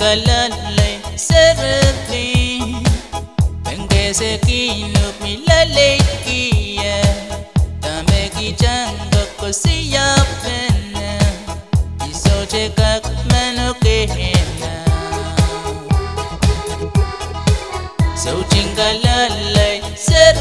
Galale serati Penge se kinuk mi lale kiye Dame ki janga ko siya pena Iso che kak mano kehena So chingalale